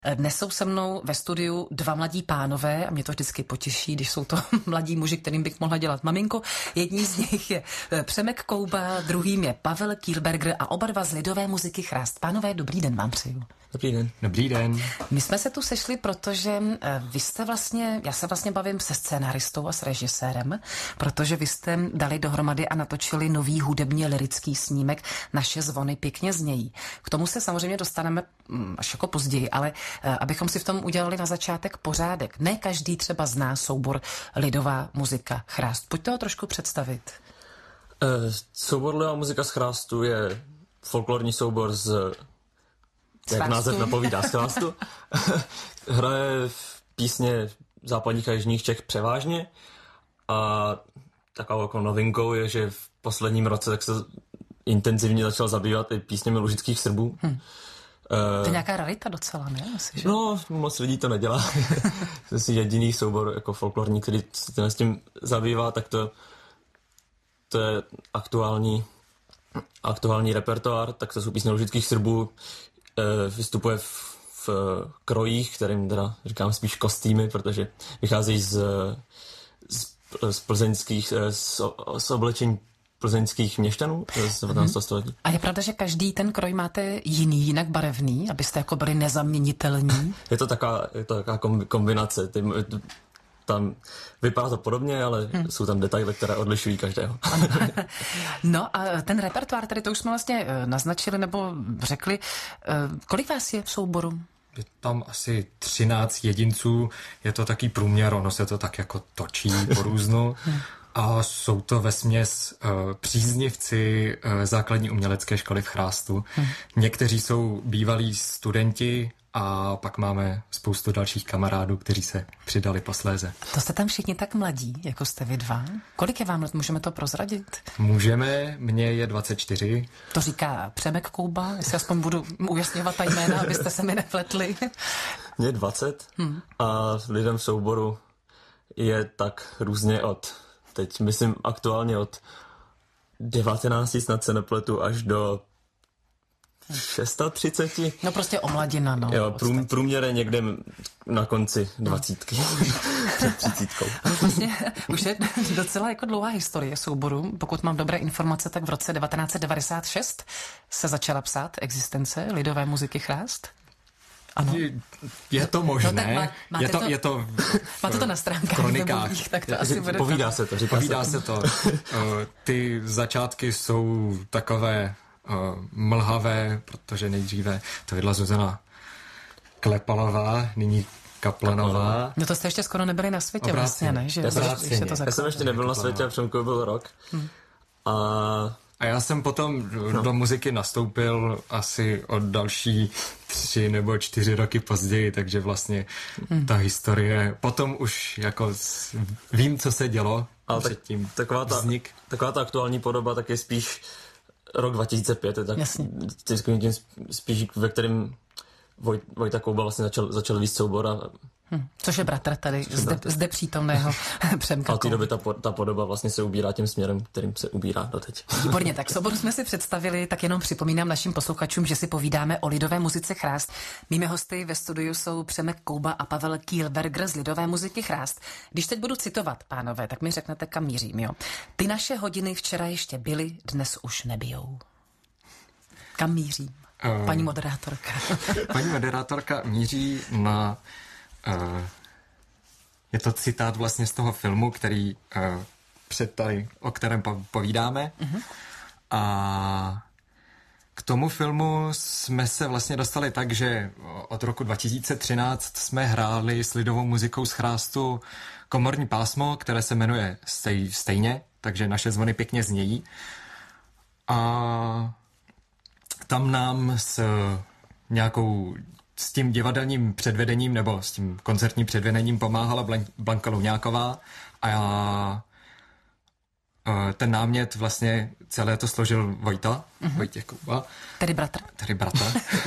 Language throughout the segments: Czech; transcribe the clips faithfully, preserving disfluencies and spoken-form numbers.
Dnes jsou se mnou ve studiu dva mladí pánové a mě to vždycky potěší, když jsou to mladí muži, kterým bych mohla dělat maminko. Jedním z nich je Přemek Kouba, druhým je Pavel Kielberger a oba dva z lidové muziky Chrást. Pánové, dobrý den vám přeju. Dobrý den. Dobrý den. My jsme se tu sešli, protože vy jste vlastně, já se vlastně bavím se scénaristou a s režisérem, protože vy jste dali dohromady a natočili nový hudebně lirický snímek Naše zvony pěkně znějí. K tomu se samozřejmě dostaneme až jako později, ale abychom si v tom udělali na začátek pořádek. Ne každý třeba zná soubor lidová muzika Chrást. Pojďte ho trošku představit. Uh, soubor lidová muzika z Chrástu je folklorní soubor z, jak název napovídá, z Chrástu. Hraje písně západních a jižních Čech převážně a takovou jako novinkou je, že v posledním roce tak se intenzivně začal zabývat i písněmi lužických Srbů. Hm. To je nějaká rarita docela, ne? Asi, že? No, moc lidí to nedělá. Jsem si jediný soubor jako folklorní, který se s tím zabývá, tak to, to je aktuální, aktuální repertoár, tak to jsou písně lužických Srbů, e, vystupuje v, v krojích, kterým teda říkám spíš kostýmy, protože vycházejí z, z, z plzeňských, z, z oblečení plzeňských měšťanů z devatenáctého století. A je pravda, že každý ten kroj máte jiný, jinak barevný, abyste jako byli nezaměnitelní? Je to taková, je to taková kombinace. Ty, tam vypadá to podobně, ale hmm. jsou tam detaily, které odlišují každého. No a ten repertoár, tady to už jsme vlastně naznačili nebo řekli. Kolik vás je v souboru? Je tam asi třináct jedinců, je to taký průměr, ono se to tak jako točí po různu. A jsou to vesměs uh, příznivci uh, základní umělecké školy v Chrástu. Hmm. Někteří jsou bývalí studenti a pak máme spoustu dalších kamarádů, kteří se přidali posléze. To jste tam všichni tak mladí, jako jste vy dva? Kolik je vám let? Můžeme to prozradit? Můžeme, mně je dvacet čtyři. To říká Přemek Kouba, jestli aspoň budu ujasňovat ta jména, abyste se mi nepletli. Mně je dvacet hmm. a lidem v souboru je tak různě od... Teď myslím aktuálně od devatenácti, snad se nepletu, až do třicet šest. No prostě omladina, no. Jo, prům, průměr je někde na konci dvacítky. Před třicítkou. Vlastně už je docela jako dlouhá historie souboru. Pokud mám dobré informace, tak v roce devatenáct set devadesát šest se začala psát existence lidové muziky Chrást. Ano. Je to možné. No, má, je to, to, je to máte to na stránkách kronikách. Tak to asi bude povídá tam. se to. Říká povídá se se to. Ty začátky jsou takové uh, mlhavé, protože nejdříve to vedla Zuzana Klepalová, nyní Kaplanová. No to jste ještě skoro nebyli na světě vlastně, ne? Že, já, jsem, že, že to já jsem ještě nebyl na světě a Přemku byl rok. Hmm. A... A já jsem potom no. do muziky nastoupil asi od další tři nebo čtyři roky později, takže vlastně hmm. ta historie, potom už jako vím, co se dělo a předtím tak, taková ta, vznik. Taková ta aktuální podoba tak je spíš rok dva tisíce pět, je tak tím spíš, ve kterém Voj, Vojta Kouba vlastně začal, začal víc soubor a Hmm, což je bratr tady zde, bratr. zde přítomného Přemka. A od té doby ta, ta podoba vlastně se ubírá tím směrem, kterým se ubírá doteď. Výborně, tak soboru jsme si představili, tak jenom připomínám našim posluchačům, že si povídáme o lidové muzice Chrást. Mými hosty ve studiu jsou Přemek Kouba a Pavel Kielberger z lidové muziky Chrást. Když teď budu citovat, pánové, tak mi řeknete, kam mířím, jo? Ty naše hodiny včera ještě byly, dnes už nebijou. Kam mířím? Uh, paní moderátorka. Paní moderátorka míří na... Uh, je to citát vlastně z toho filmu, který uh, před tady, o kterém po, povídáme. Uh-huh. A k tomu filmu jsme se vlastně dostali tak, že od roku dva tisíce třináct jsme hráli s lidovou muzikou z Chrástu komorní pásmo, které se jmenuje stej, stejně, takže Naše zvony pěkně znějí. A tam nám s nějakou s tím divadelním předvedením nebo s tím koncertním předvedením pomáhala Blanka Louňáková a já ten námět vlastně celé to složil Vojta, uh-huh. Vojtěch Kouba. Tedy bratr. Tedy bratr.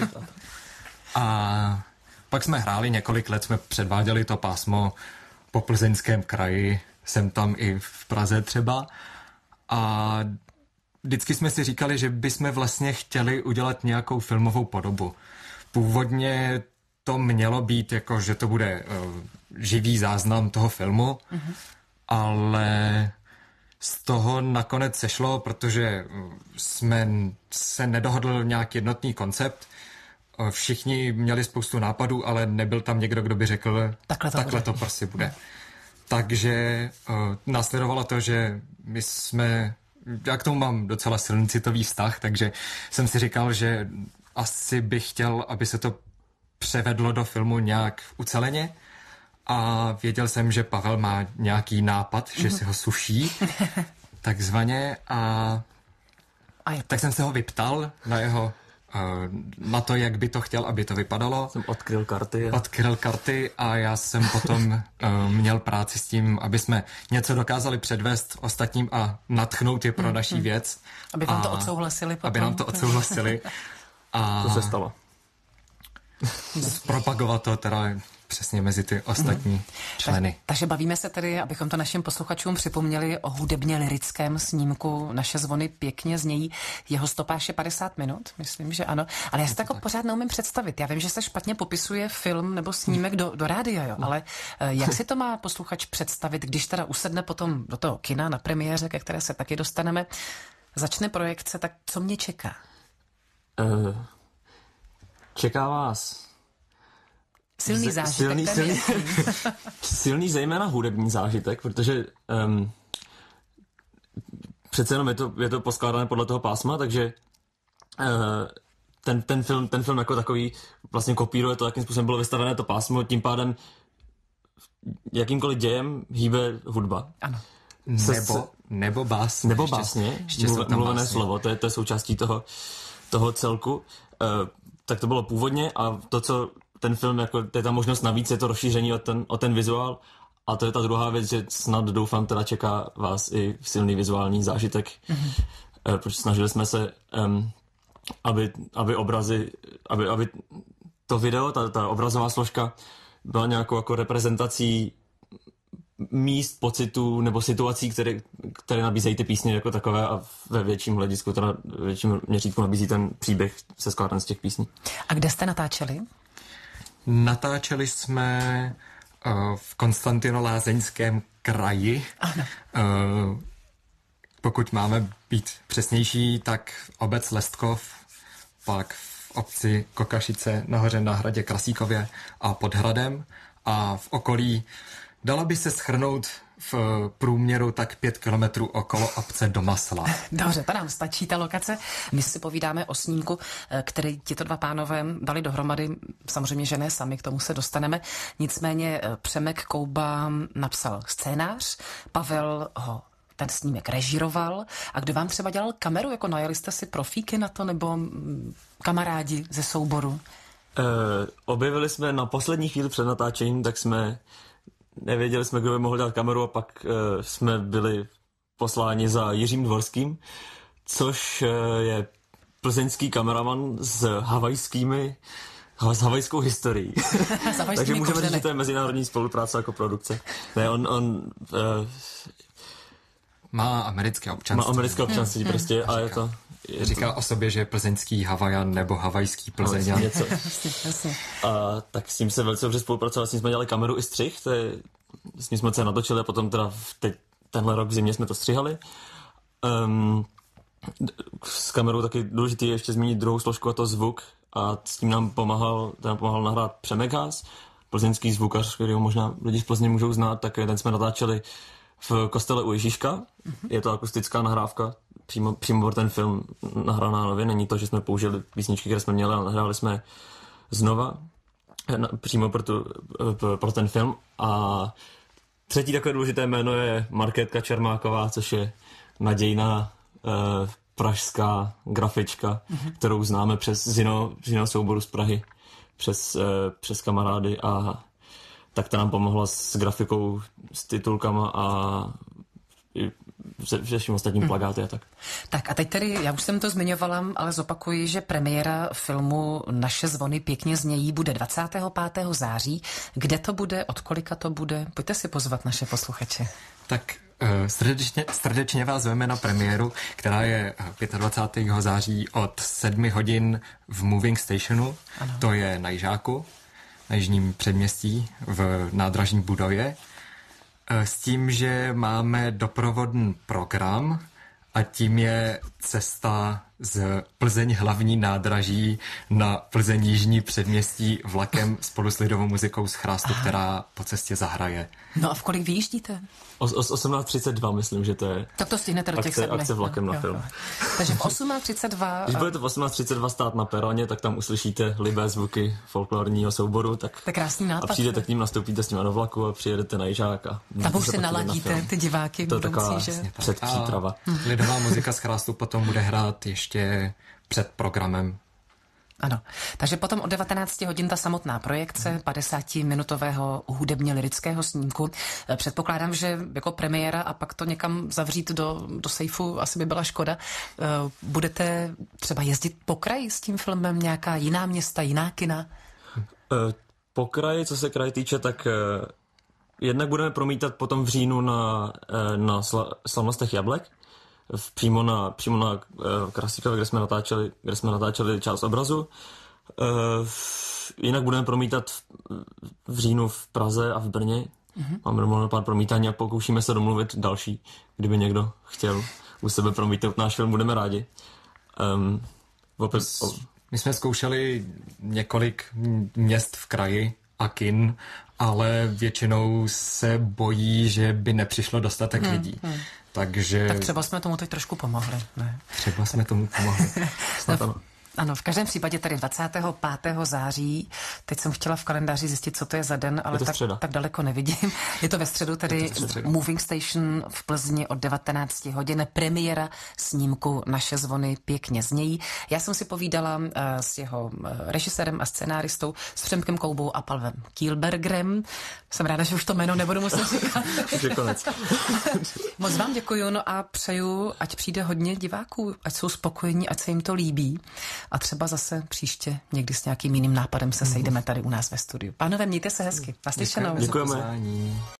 A pak jsme hráli několik let, jsme předváděli to pásmo po Plzeňském kraji, jsem tam i v Praze třeba a vždycky jsme si říkali, že bychom vlastně chtěli udělat nějakou filmovou podobu. Původně to mělo být jako, že to bude uh, živý záznam toho filmu, mm-hmm. ale z toho nakonec sešlo, protože jsme se nedohodl nějak jednotný koncept. Všichni měli spoustu nápadů, ale nebyl tam někdo, kdo by řekl, takhle to, takhle to prostě bude. Takže uh, následovalo to, že my jsme, já k tomu mám docela silný citový vztah, takže jsem si říkal, že asi bych chtěl, aby se to převedlo do filmu nějak uceleně. A věděl jsem, že Pavel má nějaký nápad, že si ho suší, takzvaně. A, a tak jsem se ho vyptal na jeho, na to, jak by to chtěl, aby to vypadalo. Jsem odkryl karty. A... Odkryl karty a já jsem potom měl práci s tím, aby jsme něco dokázali předvést ostatním a nadchnout je pro naší věc. Aby vám a, to odsouhlasili potom. Aby nám to odsouhlasili. A to se stalo. Propagovat to teda přesně mezi ty ostatní mm-hmm. členy. Tak, takže bavíme se tedy, abychom to našim posluchačům připomněli, o hudebně lirickém snímku Naše zvony pěkně znějí. Jeho stopáž je padesát minut, myslím, že ano. Ale já si to jako pořád neumím představit. Já vím, že se špatně popisuje film nebo snímek do, do rádia, jo, ale jak si to má posluchač představit, když teda usedne potom do toho kina na premiéře, ke které se taky dostaneme, začne projekce, tak co mě čeká? Uh, čeká vás silný zážitek. Silný, silný, silný zejména hudební zážitek, protože um, přece jenom je to, je to poskládané podle toho pásma, takže uh, ten, ten, film, ten film jako takový vlastně kopíruje to, jakým způsobem bylo vystavené to pásmo, tím pádem jakýmkoliv dějem hýbe hudba. Ano. Nebo, nebo básně. Nebo básně, ještě, ještě mluv, mluvené básně. Slovo, to je, to je součástí toho, toho celku. Uh, tak to bylo původně a to, co ten film, jako, to je ta možnost navíc, je to rozšíření o ten, o ten vizuál a to je ta druhá věc, že snad doufám teda čeká vás i silný vizuální zážitek, mm-hmm. uh, protože snažili jsme se, um, aby, aby obrazy, aby, aby to video, ta, ta obrazová složka byla nějakou jako reprezentací míst, pocitů nebo situací, které, které nabízejí ty písně jako takové a ve větším hledisku, teda ve větším měřítku nabízí ten příběh se skládaný z těch písní. A kde jste natáčeli? Natáčeli jsme uh, v Konstantinolázeňském kraji. Ano. Uh, pokud máme být přesnější, tak obec Lestkov, pak v obci Kokašice nahoře na hradě Krasíkově a pod hradem a v okolí dala by se shrnout v průměru tak pět kilometrů okolo obce Domasla. Dobře, to nám stačí ta lokace. My si povídáme o snímku, který tito dva pánové dali dohromady. Samozřejmě, že ne sami, k tomu se dostaneme. Nicméně Přemek Kouba napsal scénář, Pavel ho ten snímek režíroval. A kdo vám třeba dělal kameru? Jako najeli jste si profíky na to nebo kamarádi ze souboru? Uh, objevili jsme na poslední chvíli před natáčením, tak jsme nevěděli jsme, kdo by mohl dělat kameru a pak uh, jsme byli posláni za Jiřím Dvorským, což uh, je plzeňský kameraman s havajskými s havajskou historií. Takže můžeme říct, že to je mezinárodní spolupráce jako produkce. Ne, on, on uh, má americké občanství. Má americké občanství hmm. prostě hmm. a je to... Je Říká to... o sobě, že je plzeňský Havajan nebo havajský Plzeňan. Něco. A tak s tím se velice dobře spolupracovali, s ním jsme dělali kameru i střih, to je, s ním jsme se natočili a potom teda teď, tenhle rok v zimě jsme to střihali. Um, s kamerou taky důležitý je ještě zmínit druhou složku a to zvuk a s tím nám pomáhal, nám pomáhal nahrát Přemek Haas, plzeňský zvukař, kterýho možná lidi z Plzně můžou znát, tak ten jsme natáčeli v kostele u Ježíška. Mm-hmm. Je to akustická nahrávka, přímo, přímo ten film nahraná nově. Není to, že jsme použili písničky, které jsme měli, ale nahráli jsme znova na, přímo pro, tu, pro ten film. A třetí takové důležité jméno je Markétka Čermáková, což je nadějná eh, pražská grafička, mm-hmm. kterou známe přes z jiného, z jiného souboru z Prahy, přes, eh, přes kamarády a tak to nám pomohla s grafikou, s titulkama a se vším ostatním hmm. plakáty a tak. Tak a teď tedy, já už jsem to zmiňovala, ale zopakuji, že premiéra filmu Naše zvony pěkně znějí bude dvacátého pátého září. Kde to bude, od kolika to bude? Pojďte si pozvat naše posluchače. Tak uh, srdečně, srdečně vás zveme na premiéru, která je dvacátého pátého září od sedmi hodin v Moving Stationu, ano. To je na Jižáku. na Jižním předměstí v nádražní budově s tím, že máme doprovodný program a tím je cesta z Plzeň hlavní nádraží na Plzeň Jižní předměstí vlakem spolu s lidovou muzikou z Chrástu, Aha. která po cestě zahraje. No a v kolik vyjíždíte? O, o osmnáct třicet dva myslím, že to je. Tak to stihnete do těch akce, sedmi. akce vlakem no, na jo, film. Jo. Takže v osmnáct třicet dva... Když budete v osmnáct třicet dva stát na peroně, tak tam uslyšíte libé zvuky folklorního souboru. Tak, tak krásný nápad. A přijdete k ním, nastoupíte s nimi do vlaku a přijedete na Jižák. A tam už si naladíte ty diváky. To je taková že... předpříprava. Lidová muzika z Chrástu potom bude hrát ještě před programem. Ano, takže potom od devatenácti hodin ta samotná projekce padesátiminutového hudebně lirického snímku. Předpokládám, že jako premiéra a pak to někam zavřít do, do sejfu asi by byla škoda. Budete třeba jezdit po kraji s tím filmem, nějaká jiná města, jiná kina? Po kraji, co se kraje týče, tak jednak budeme promítat potom v říjnu na, na slavnostech Jablek, v, přímo na, přímo na uh, Krasíkově, kde jsme natáčeli, kde jsme natáčeli část obrazu. Uh, jinak budeme promítat v, v říjnu v Praze a v Brně. Mm-hmm. Máme domluvené pár promítání a pokoušíme se domluvit další, kdyby někdo chtěl u sebe promítnout náš film, budeme rádi. Um, opět, o... My jsme zkoušeli několik měst v kraji a kin, ale většinou se bojí, že by nepřišlo dostatek hmm, lidí. Hmm. Takže... Tak třeba jsme tomu teď trošku pomohli. Ne? Třeba jsme tomu pomohli. no, ano, v každém případě tady dvacátého pátého září, teď jsem chtěla v kalendáři zjistit, co to je za den, ale tak, tak daleko nevidím. Je to ve středu, tedy Moving Station v Plzni od devatenácti hodin, premiéra snímku Naše zvony pěkně znějí. Já jsem si povídala uh, s jeho uh, režisérem a scénáristou, s Přemkem Koubou a Pavlem Kielbergerem. Jsem ráda, že už to jméno nebudu muset říkat. Už je konec. Moc vám děkuju, no a přeju, ať přijde hodně diváků, ať jsou spokojení, ať se jim to líbí. A třeba zase příště někdy s nějakým jiným nápadem se sejdeme tady u nás ve studiu. Pánové, mějte se hezky. Naslyšenou. Děkujeme.